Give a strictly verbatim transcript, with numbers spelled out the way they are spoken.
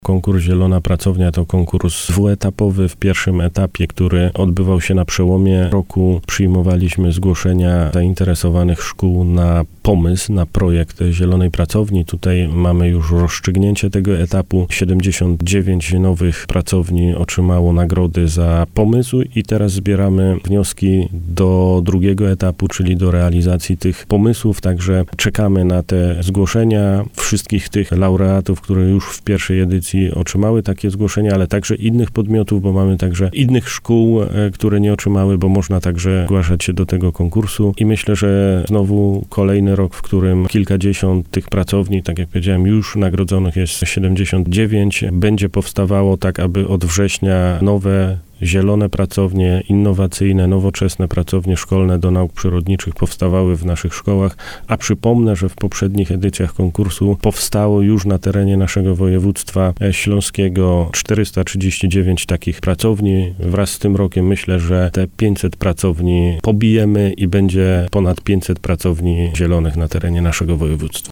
Konkurs Zielona Pracownia to konkurs dwuetapowy. W pierwszym etapie, który odbywał się na przełomie roku, przyjmowaliśmy zgłoszenia zainteresowanych szkół na pomysł, na projekt Zielonej Pracowni. Tutaj mamy już rozstrzygnięcie tego etapu. siedemdziesiąt dziewięć nowych pracowni otrzymało nagrody za pomysł i teraz zbieramy wnioski do drugiego etapu, czyli do realizacji tych pomysłów. Także czekamy na te zgłoszenia wszystkich tych laureatów, które już w pierwszej edycji otrzymały takie zgłoszenia, ale także innych podmiotów, bo mamy także innych szkół, które nie otrzymały, bo można także zgłaszać się do tego konkursu i myślę, że znowu kolejny rok, w którym kilkadziesiąt tych pracowni, tak jak powiedziałem, już nagrodzonych jest siedemdziesiąt dziewięć, będzie powstawało tak, aby od września nowe zielone pracownie, innowacyjne, nowoczesne pracownie szkolne do nauk przyrodniczych powstawały w naszych szkołach, a przypomnę, że w poprzednich edycjach konkursu powstało już na terenie naszego województwa śląskiego czterysta trzydzieści dziewięć takich pracowni. Wraz z tym rokiem myślę, że te pięćset pracowni pobijemy i będzie ponad pięćset pracowni zielonych na terenie naszego województwa.